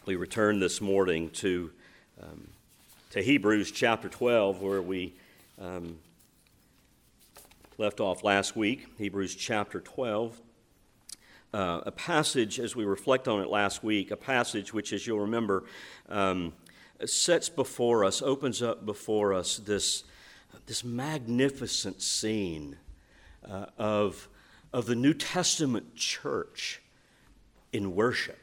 We return this morning to Hebrews chapter 12, where we left off last week. Hebrews chapter 12, a passage, as we reflect on it last week, a passage which, as you'll remember, sets before us, opens up before us this magnificent scene of the New Testament church in worship.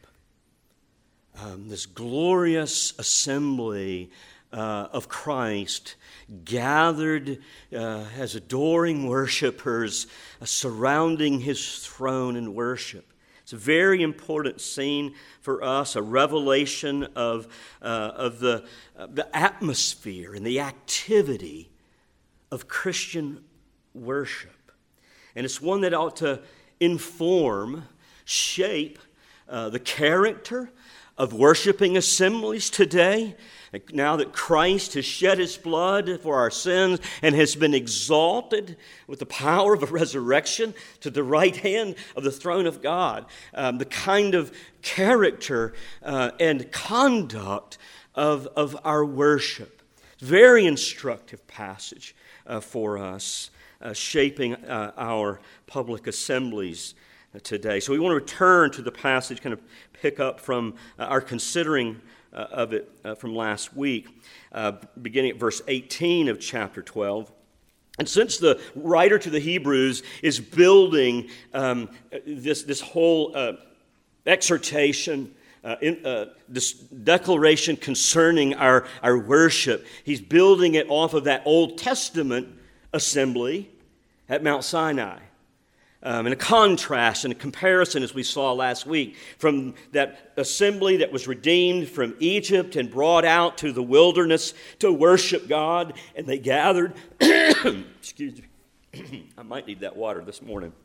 This glorious assembly of Christ gathered as adoring worshipers surrounding his throne in worship. It's a very important scene for us, a revelation of the atmosphere and the activity of Christian worship. And it's one that ought to inform, shape the character of worshiping assemblies today, now that Christ has shed his blood for our sins and has been exalted with the power of a resurrection to the right hand of the throne of God. The kind of character and conduct of our worship. Very instructive passage for us, shaping our public assemblies today. So we want to return to the passage, kind of pick up from our considering of it from last week, beginning at verse 18 of chapter 12. And since the writer to the Hebrews is building this whole exhortation, this declaration concerning our worship, he's building it off of that Old Testament assembly at Mount Sinai. In a contrast and a comparison, as we saw last week, from that assembly that was redeemed from Egypt and brought out to the wilderness to worship God, and they gathered. Excuse me. I might need that water this morning.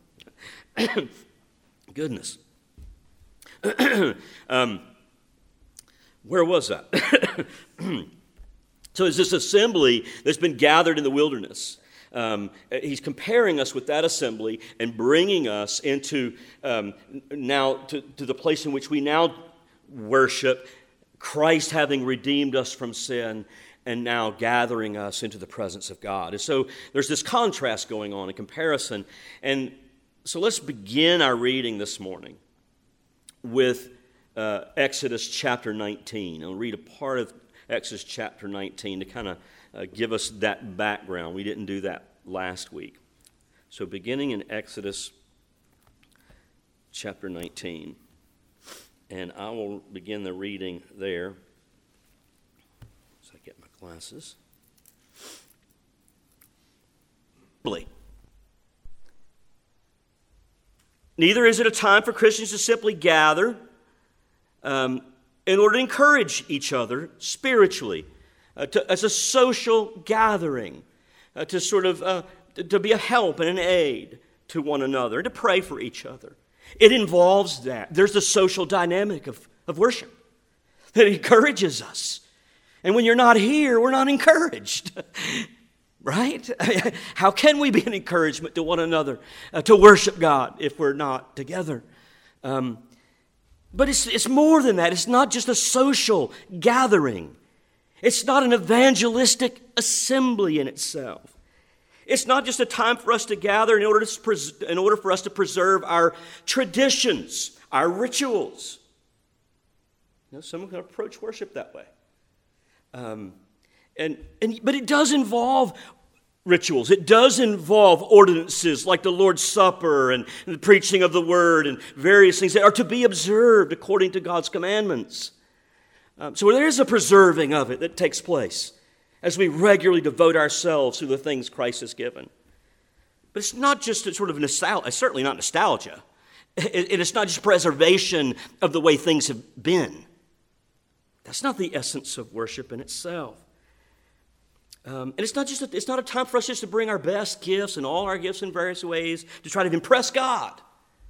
Goodness. Where was that? So it's this assembly that's been gathered in the wilderness. He's comparing us with that assembly and bringing us into now to the place in which we now worship, Christ having redeemed us from sin and now gathering us into the presence of God. And so there's this contrast going on, a comparison. And so let's begin our reading this morning with Exodus chapter 19. I'll read a part of Exodus chapter 19 to kind of give us that background. We didn't do that last week. So beginning in Exodus chapter 19, and I will begin the reading there. So I get my glasses. Neither is it a time for Christians to simply gather in order to encourage each other spiritually. As a social gathering, to sort of to be a help and an aid to one another, to pray for each other. It involves that. There's the social dynamic of worship that encourages us. And when you're not here, we're not encouraged, right? How can we be an encouragement to one another to worship God if we're not together? But it's more than that. It's not just a social gathering. It's not an evangelistic assembly in itself. It's not just a time for us to gather in order for us to preserve our traditions, our rituals. You know, someone can approach worship that way. But it does involve rituals. It does involve ordinances like the Lord's Supper and the preaching of the Word and various things that are to be observed according to God's commandments. So there is a preserving of it that takes place as we regularly devote ourselves to the things Christ has given. But it's not just a sort of nostalgia. It's certainly not nostalgia. It's not just preservation of the way things have been. That's not the essence of worship in itself. And it's not a time for us just to bring our best gifts and all our gifts in various ways to try to impress God.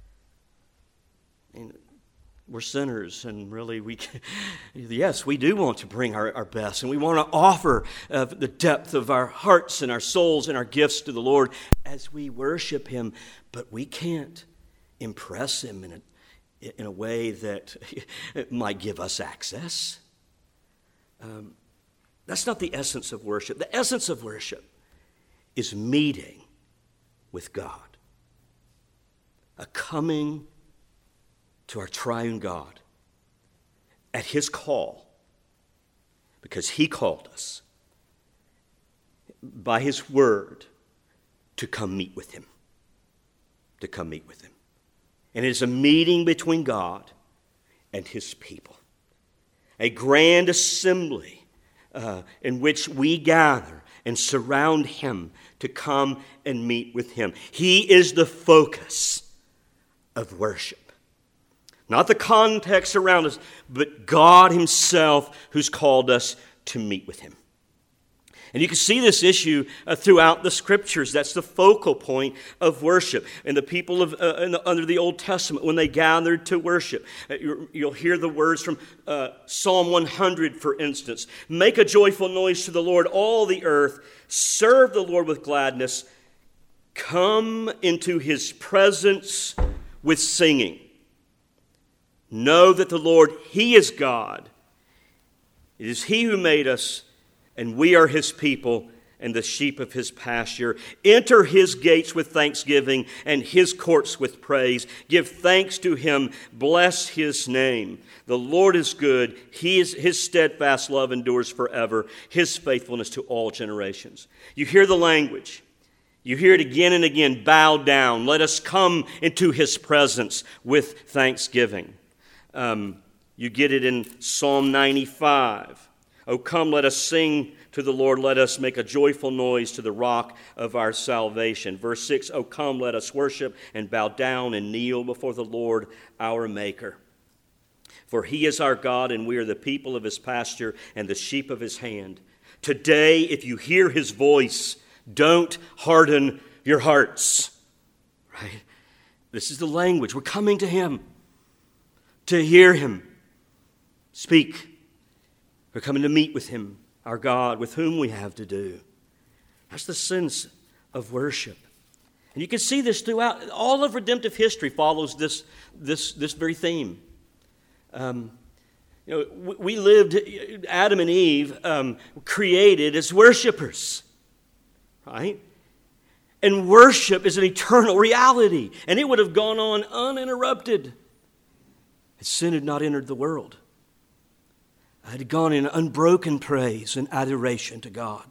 And we're sinners, and really yes, we do want to bring our best, and we want to offer the depth of our hearts and our souls and our gifts to the Lord as we worship Him, but we can't impress Him in a way that might give us access. That's not the essence of worship. The essence of worship is meeting with God. A coming to our triune God at his call, because he called us by his word to come meet with him. To come meet with him. And it is a meeting between God and his people. A grand assembly in which we gather and surround him to come and meet with him. He is the focus of worship. Not the context around us, but God himself who's called us to meet with him. And you can see this issue throughout the Scriptures. That's the focal point of worship. And the people under the Old Testament, when they gathered to worship, you'll hear the words from Psalm 100, for instance. Make a joyful noise to the Lord, all the earth. Serve the Lord with gladness. Come into his presence with singing. Know that the Lord, he is God. It is he who made us, and we are his people and the sheep of his pasture. Enter his gates with thanksgiving and his courts with praise. Give thanks to him. Bless his name. The Lord is good. His steadfast love endures forever. His faithfulness to all generations. You hear the language. You hear it again and again. Bow down. Let us come into his presence with thanksgiving. You get it in Psalm 95. Oh, come, let us sing to the Lord. Let us make a joyful noise to the rock of our salvation. Verse 6, oh, come, let us worship and bow down and kneel before the Lord, our Maker. For he is our God, and we are the people of his pasture and the sheep of his hand. Today, if you hear his voice, don't harden your hearts. Right? This is the language. We're coming to him to hear him speak. We're coming to meet with him, our God, with whom we have to do. That's the sense of worship. And you can see this throughout. All of redemptive history follows this very theme. We lived, Adam and Eve, created as worshipers, right? And worship is an eternal reality, and it would have gone on uninterrupted if sin had not entered the world. I had gone in unbroken praise and adoration to God.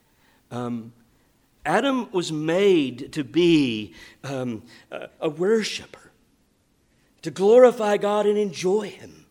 Adam was made to be a worshiper, to glorify God and enjoy him,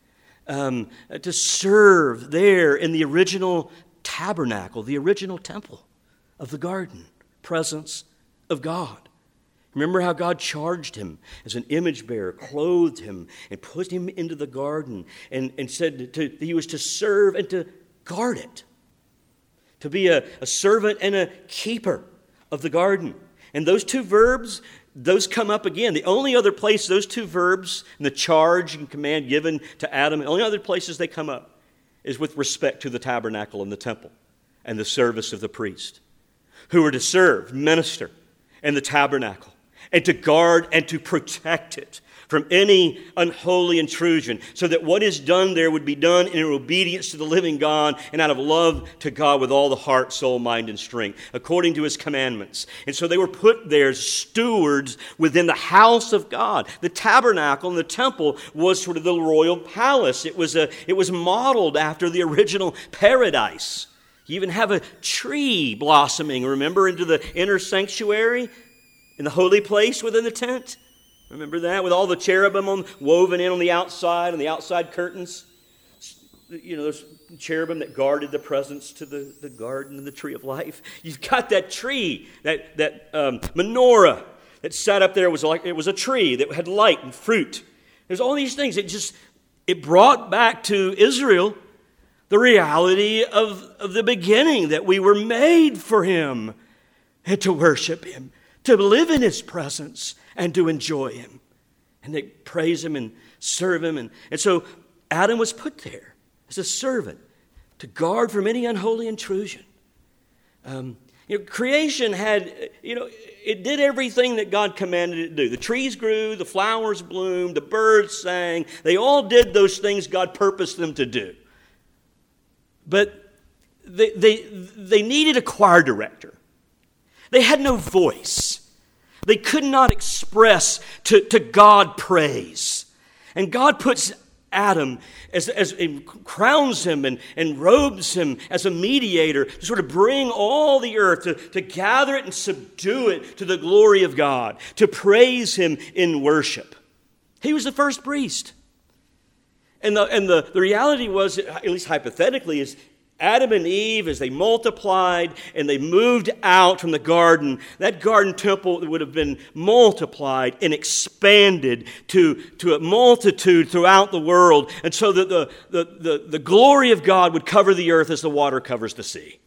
to serve there in the original tabernacle, the original temple of the garden, presence of God. Remember how God charged him as an image bearer, clothed him, and put him into the garden, and said that he was to serve and to guard it, to be a servant and a keeper of the garden. And those two verbs, those come up again. The only other place those two verbs and the charge and command given to Adam, the only other places they come up is with respect to the tabernacle and the temple and the service of the priest, who were to serve, minister in the tabernacle, and to guard and to protect it from any unholy intrusion, so that what is done there would be done in obedience to the living God and out of love to God with all the heart, soul, mind, and strength, according to his commandments. And so they were put there as stewards within the house of God. The tabernacle and the temple was sort of the royal palace. It was modeled after the original paradise. You even have a tree blossoming, remember, into the inner sanctuary, in the holy place within the tent. Remember that? With all the cherubim woven in on the outside and the outside curtains. You know, those cherubim that guarded the presence to the garden and the tree of life. You've got that tree, that menorah that sat up there. It was a tree that had light and fruit. There's all these things. It brought back to Israel the reality of the beginning, that we were made for him and to worship him, to live in his presence and to enjoy him. And they praise him and serve him. And so Adam was put there as a servant to guard from any unholy intrusion. Creation had, it did everything that God commanded it to do. The trees grew, the flowers bloomed, the birds sang. They all did those things God purposed them to do. But they needed a choir director. They had no voice. They could not express to God praise. And God puts Adam crowns him and robes him as a mediator to sort of bring all the earth, to gather it and subdue it to the glory of God, to praise him in worship. He was the first priest. And the reality was, at least hypothetically, is Adam and Eve, as they multiplied and they moved out from the garden, that garden temple would have been multiplied and expanded to a multitude throughout the world, and so that the glory of God would cover the earth as the water covers the sea.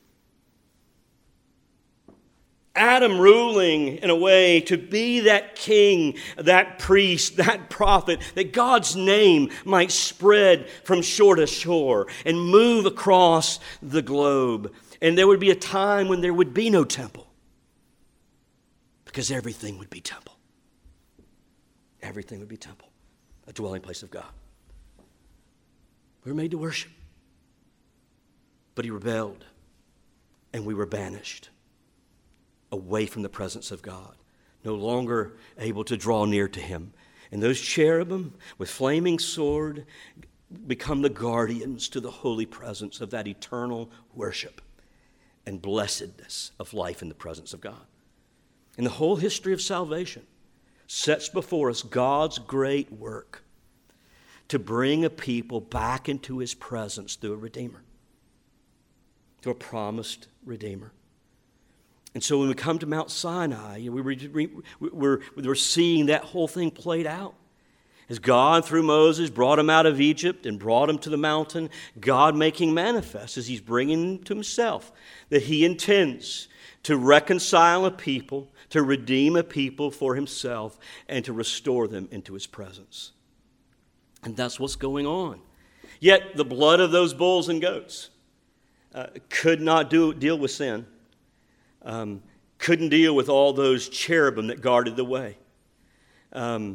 Adam ruling in a way to be that king, that priest, that prophet, that God's name might spread from shore to shore and move across the globe. And there would be a time when there would be no temple, because everything would be temple. Everything would be temple, a dwelling place of God. We were made to worship, but he rebelled, and we were banished away from the presence of God, no longer able to draw near to him. And those cherubim with flaming sword become the guardians to the holy presence of that eternal worship and blessedness of life in the presence of God. And the whole history of salvation sets before us God's great work to bring a people back into his presence through a Redeemer, through a promised Redeemer. And so when we come to Mount Sinai, we're seeing that whole thing played out. As God, through Moses, brought him out of Egypt and brought him to the mountain, God making manifest as he's bringing them to himself that he intends to reconcile a people, to redeem a people for himself, and to restore them into his presence. And that's what's going on. Yet the blood of those bulls and goats could not deal with sin. Couldn't deal with all those cherubim that guarded the way. The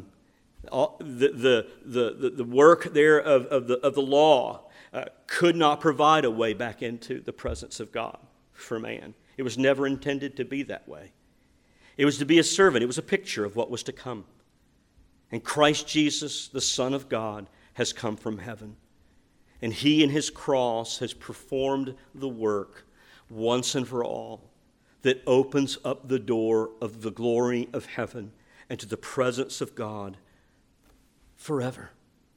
work there of the law could not provide a way back into the presence of God for man. It was never intended to be that way. It was to be a servant. It was a picture of what was to come. And Christ Jesus, the Son of God, has come from heaven. And he in his cross has performed the work once and for all that opens up the door of the glory of heaven and to the presence of God forever.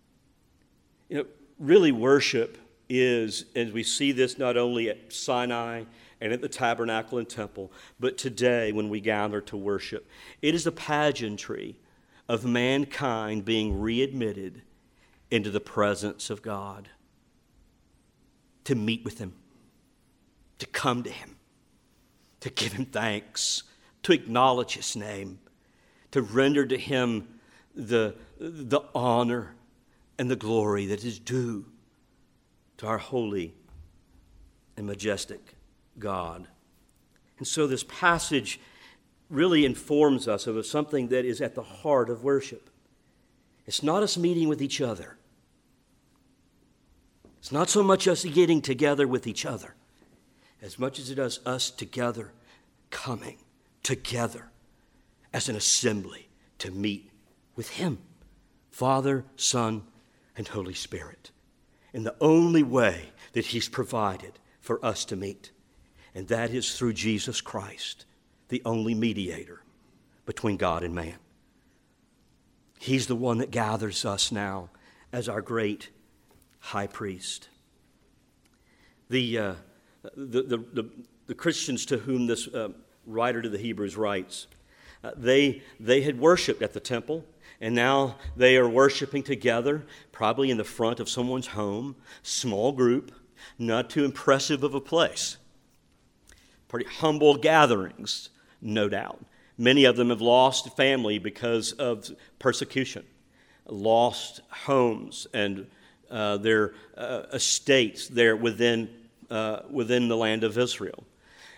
Really worship is, as we see this not only at Sinai and at the tabernacle and temple, but today when we gather to worship, it is a pageantry of mankind being readmitted into the presence of God, to meet with him, to come to him, to give him thanks, to acknowledge his name, to render to him the honor and the glory that is due to our holy and majestic God. And so this passage really informs us of something that is at the heart of worship. It's not us meeting with each other. It's not so much us getting together with each other as much as it does us together, coming together as an assembly to meet with him, Father, Son, and Holy Spirit, in the only way that he's provided for us to meet, and that is through Jesus Christ, the only mediator between God and man. He's the one that gathers us now as our great high priest. The Christians to whom this writer to the Hebrews writes, they had worshiped at the temple, and now they are worshiping together, probably in the front of someone's home, small group, not too impressive of a place. Pretty humble gatherings, no doubt. Many of them have lost family because of persecution, lost homes and their estates there within the land of Israel.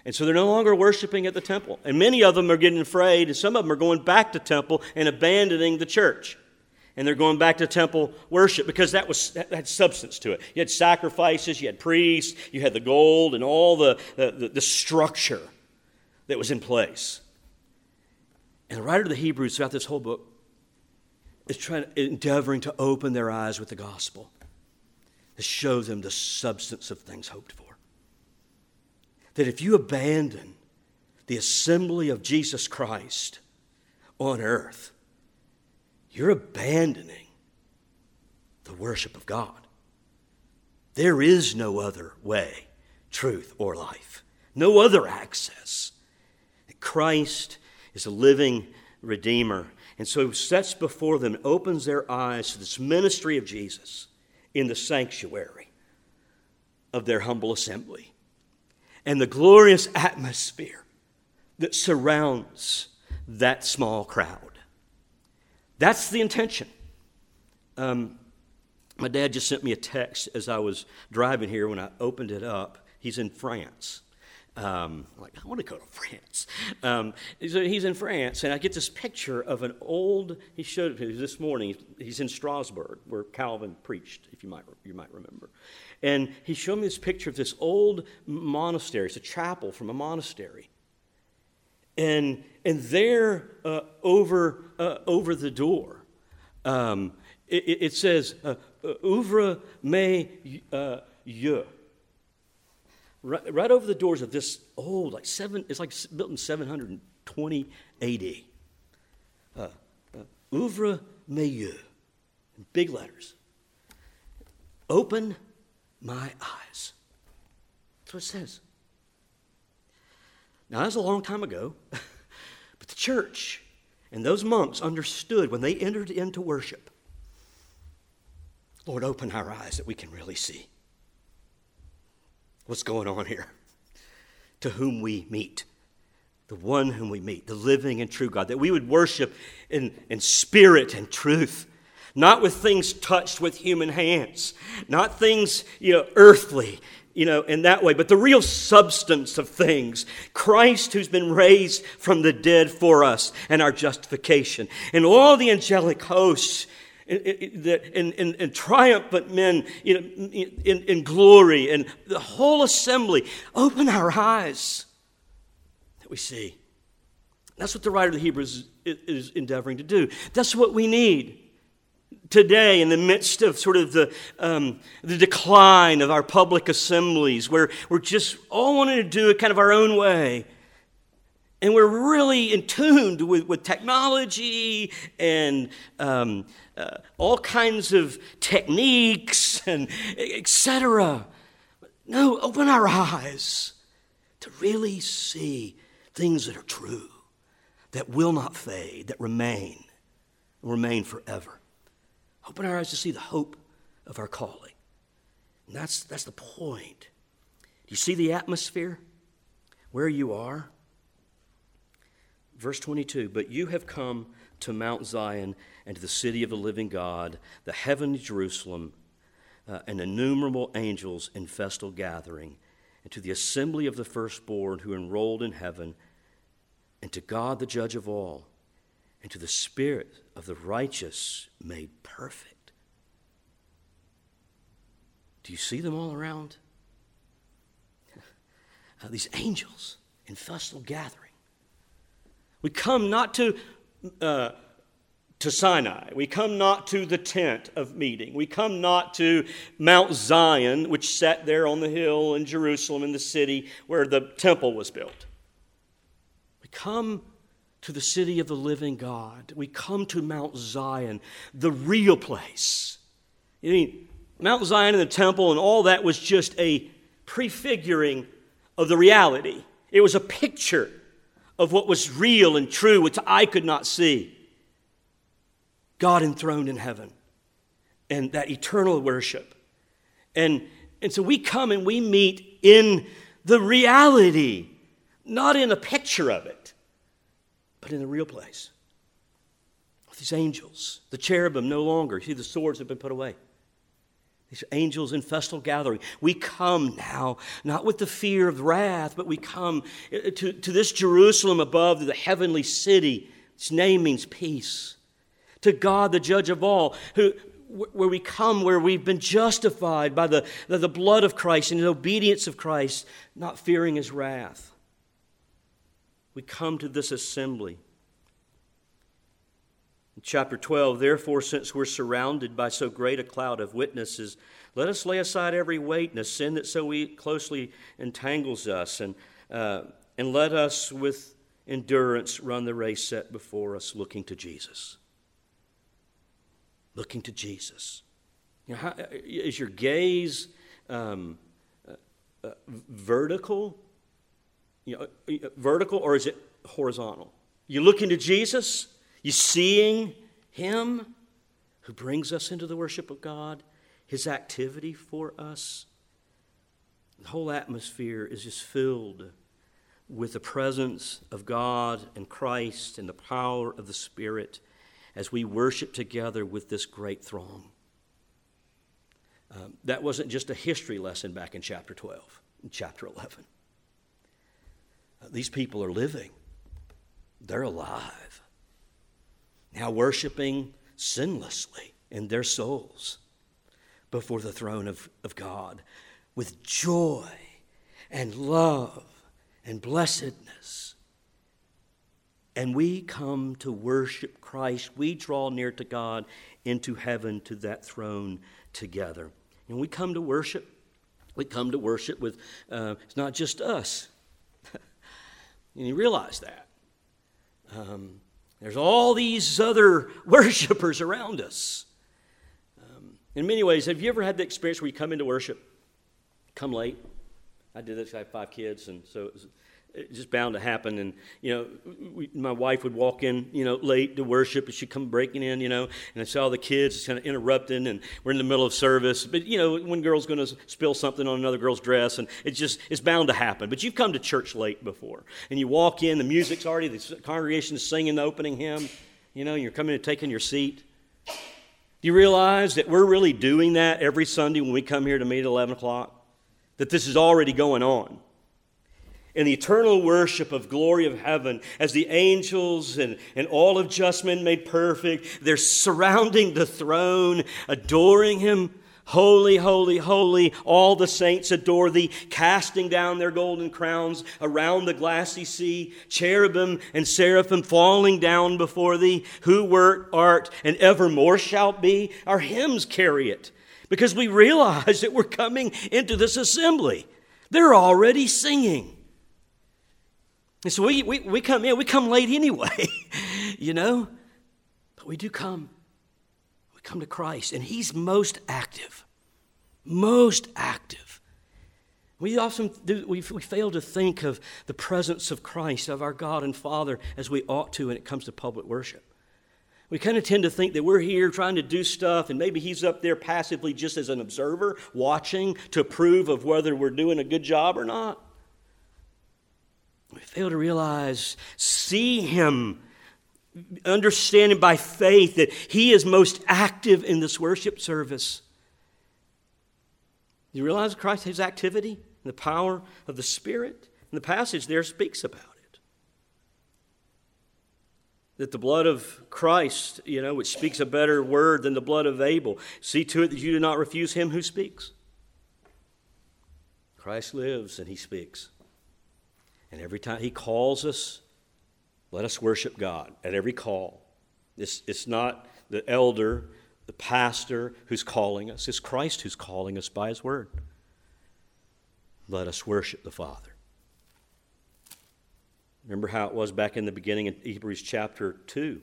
And so they're no longer worshiping at the temple. And many of them are getting afraid, and some of them are going back to temple and abandoning the church. And they're going back to temple worship because that had substance to it. You had sacrifices, you had priests, you had the gold and all the structure that was in place. And the writer of the Hebrews throughout this whole book is endeavoring to open their eyes with the gospel, to show them the substance of things hoped for. That if you abandon the assembly of Jesus Christ on earth, you're abandoning the worship of God. There is no other way, truth, or life. No other access. Christ is a living Redeemer. And so he sets before them, opens their eyes to this ministry of Jesus in the sanctuary of their humble assembly. And the glorious atmosphere that surrounds that small crowd. That's the intention. My dad just sent me a text as I was driving here when I opened it up. He's in France. I'm like, I want to go to France. So he's in France, and I get this picture of an old, he showed it to me this morning. He's in Strasbourg, where Calvin preached, if you might remember. And he showed me this picture of this old monastery. It's a chapel from a monastery. And there, over the door, it says, "Ouvre mes yeux." Right over the doors of this old, it's like built in 720 A.D. "Ouvre mes yeux," in big letters. Open my eyes. That's what it says. Now, that's a long time ago, but the church and those monks understood when they entered into worship, Lord, open our eyes that we can really see what's going on here. To whom we meet, the one whom we meet, the living and true God, that we would worship in spirit and truth, not with things touched with human hands, not things, earthly, in that way, but the real substance of things. Christ who's been raised from the dead for us and our justification. And all the angelic hosts and triumphant men in glory, and the whole assembly. Open our eyes that we see. That's what the writer of the Hebrews is endeavoring to do. That's what we need today in the midst of sort of the decline of our public assemblies, where we're just all wanting to do it kind of our own way. And we're really in tune with technology and all kinds of techniques and etc. No, open our eyes to really see things that are true, that will not fade, that remain forever. Open our eyes to see the hope of our calling. And that's the point. Do you see the atmosphere where you are? Verse 22, "But you have come to Mount Zion and to the city of the living God, the heavenly Jerusalem, and innumerable angels in festal gathering, and to the assembly of the firstborn who enrolled in heaven, and to God the judge of all, and to the spirit of the righteous made perfect." Do you see them all around? These angels in festal gathering. We come not to Sinai. We come not to the tent of meeting. We come not to Mount Zion, which sat there on the hill in Jerusalem in the city where the temple was built. We come to the city of the living God. We come to Mount Zion, the real place. Mount Zion and the temple and all that was just a prefiguring of the reality. It was a picture of what was real and true, which I could not see. God enthroned in heaven and that eternal worship. And so we come and we meet in the reality, not in a picture of it, but in the real place. With these angels, the cherubim no longer. You see, the swords have been put away. These angels in festal gathering. We come now, not with the fear of wrath, but we come to this Jerusalem above, the heavenly city. Its name means peace. To God, the judge of all, where we come, where we've been justified by the blood of Christ and the obedience of Christ, not fearing His wrath. We come to this assembly. In chapter 12, therefore, since we're surrounded by so great a cloud of witnesses, let us lay aside every weight and a sin that so closely entangles us, and let us with endurance run the race set before us, looking to Jesus. Looking to Jesus. You know, is your gaze vertical? Vertical, or is it horizontal? You looking to Jesus? You seeing Him who brings us into the worship of God, His activity for us? The whole atmosphere is just filled with the presence of God and Christ and the power of the Spirit as we worship together with this great throng. That wasn't just a history lesson back in chapter 12, in chapter 11. These people are living. They're alive. Now worshiping sinlessly in their souls before the throne of God with joy and love and blessedness. And we come to worship Christ. We draw near to God into heaven, to that throne together. And we come to worship. We come to worship with, it's not just us. And you realize that. There's all these other worshipers around us. In many ways, have you ever had the experience where you come into worship, come late? I did this. I have 5 kids, and so it's just bound to happen. And, my wife would walk in, late to worship, and she'd come breaking in, and I saw the kids just kind of interrupting, and we're in the middle of service. But, one girl's going to spill something on another girl's dress, and it's bound to happen. But you've come to church late before, and you walk in, the music's already, the congregation is singing the opening hymn, you're coming and taking your seat. Do you realize that we're really doing that every Sunday when we come here to meet at 11 o'clock? That this is already going on. In the eternal worship of glory of heaven, as the angels and all of just men made perfect, they're surrounding the throne, adoring Him. Holy, holy, holy, all the saints adore Thee, casting down their golden crowns around the glassy sea, cherubim and seraphim falling down before Thee, who wert, art, and evermore shalt be. Our hymns carry it, because we realize that we're coming into this assembly. They're already singing. And so we come in, we come late anyway, but we do come. We come to Christ, and He's most active. Most active. We often we fail to think of the presence of Christ, of our God and Father, as we ought to when it comes to public worship. We kind of tend to think that we're here trying to do stuff, and maybe He's up there passively just as an observer, watching to approve of whether we're doing a good job or not. We fail to realize, see Him, understanding by faith that He is most active in this worship service. You realize Christ, His activity and the power of the Spirit? And the passage there speaks about it. That the blood of Christ, which speaks a better word than the blood of Abel, see to it that you do not refuse Him who speaks. Christ lives and He speaks. And every time He calls us, let us worship God at every call. It's not the elder, the pastor who's calling us. It's Christ who's calling us by His word. Let us worship the Father. Remember how it was back in the beginning in Hebrews chapter 2.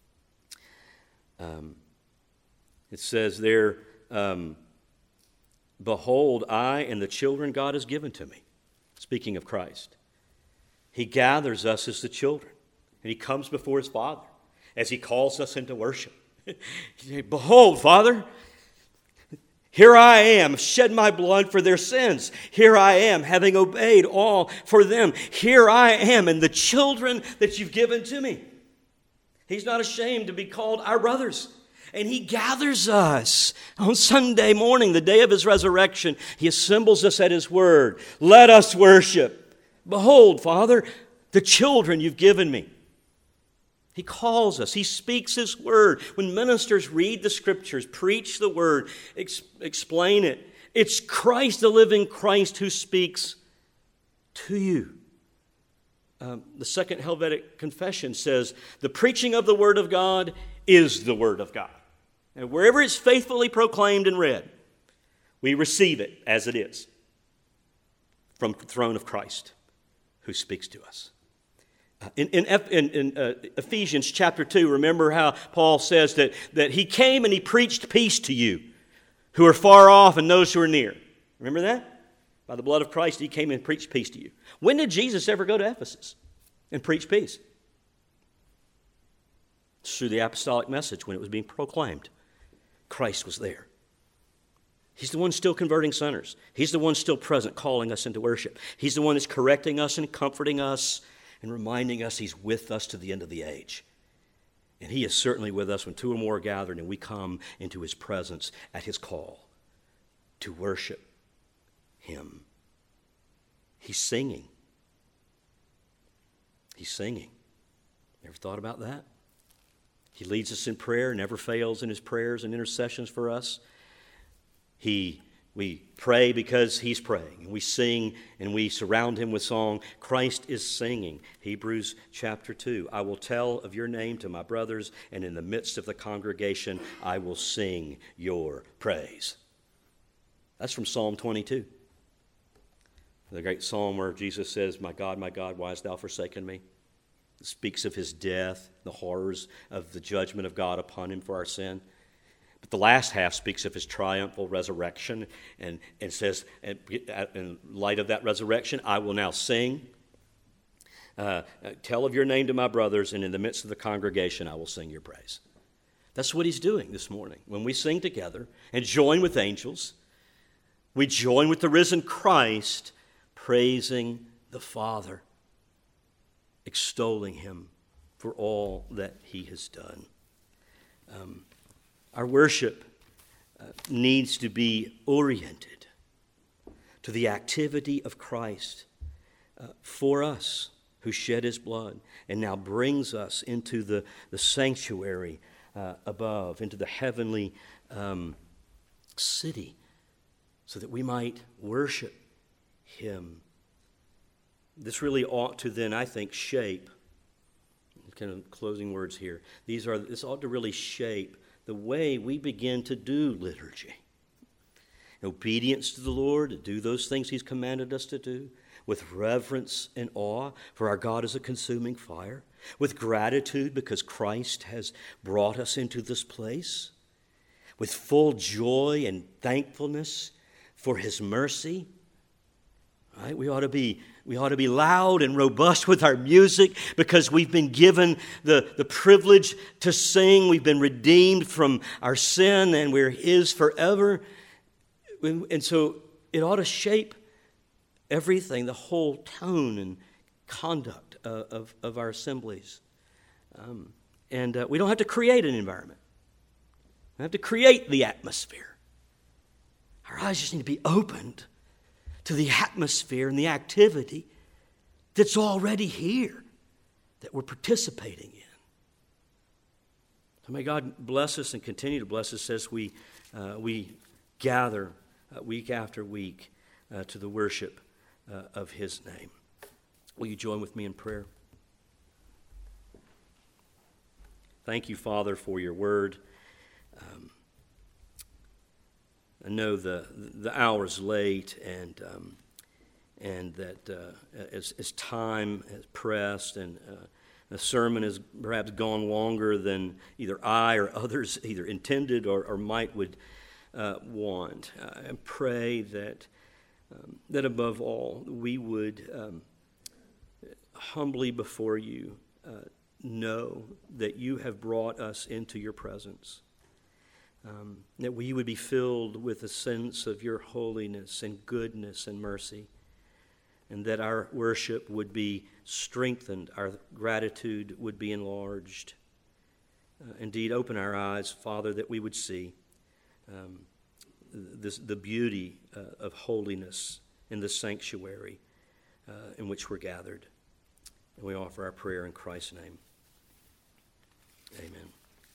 It says there, behold, I and the children God has given to me. Speaking of Christ. He gathers us as the children, and He comes before His Father as He calls us into worship. Behold, Father, here I am, shed my blood for their sins. Here I am, having obeyed all for them. Here I am, and the children that You've given to me. He's not ashamed to be called our brothers. And He gathers us on Sunday morning, the day of His resurrection. He assembles us at His Word. Let us worship. Behold, Father, the children You've given me. He calls us. He speaks His Word. When ministers read the Scriptures, preach the Word, explain it, it's Christ, the living Christ, who speaks to you. The Second Helvetic Confession says, the preaching of the Word of God is the Word of God. And wherever it's faithfully proclaimed and read, we receive it as it is from the throne of Christ who speaks to us. In Ephesians chapter 2, remember how Paul says that He came and He preached peace to you who are far off and those who are near. Remember that? By the blood of Christ, He came and preached peace to you. When did Jesus ever go to Ephesus and preach peace? It's through the apostolic message when it was being proclaimed. Christ was there. He's the one still converting sinners. He's the one still present, calling us into worship. He's the one that's correcting us and comforting us and reminding us He's with us to the end of the age. And He is certainly with us when two or more are gathered and we come into His presence at His call to worship Him. He's singing. He's singing. Ever thought about that? He leads us in prayer, never fails in His prayers and intercessions for us. We pray because He's praying, and we sing and we surround Him with song. Christ is singing. Hebrews chapter 2, I will tell of Your name to my brothers, and in the midst of the congregation I will sing Your praise. That's from Psalm 22. The great psalm where Jesus says, my God, why hast Thou forsaken me? It speaks of His death, the horrors of the judgment of God upon Him for our sin. But the last half speaks of His triumphal resurrection and says, in light of that resurrection, I will now sing. Tell of Your name to my brothers, and in the midst of the congregation I will sing Your praise. That's what He's doing this morning. When we sing together and join with angels, we join with the risen Christ, praising the Father, extolling Him for all that He has done. Our worship needs to be oriented to the activity of Christ for us, who shed His blood and now brings us into the sanctuary above, into the heavenly city, so that we might worship Him. This really ought to then, I think, shape, kind of closing words here, this ought to really shape the way we begin to do liturgy. Obedience to the Lord, to do those things He's commanded us to do, with reverence and awe, for our God is a consuming fire, with gratitude because Christ has brought us into this place, with full joy and thankfulness for His mercy. Right? We ought to be loud and robust with our music because we've been given the privilege to sing. We've been redeemed from our sin and we're His forever. And so it ought to shape everything, the whole tone and conduct of our assemblies. And we don't have to create an environment. We have to create the atmosphere. Our eyes just need to be opened to the atmosphere and the activity that's already here, that we're participating in. So may God bless us and continue to bless us as we gather week after week to the worship of His name. Will you join with me in prayer? Thank you, Father, for Your word. I know the hour's late, and that as time has pressed and the sermon has perhaps gone longer than either I or others either intended or might would want. I pray that above all we would humbly before You know that You have brought us into Your presence. That we would be filled with a sense of Your holiness and goodness and mercy, and that our worship would be strengthened, our gratitude would be enlarged, Indeed, open our eyes, Father, that we would see the beauty of holiness in the sanctuary in which we're gathered. And we offer our prayer in Christ's name.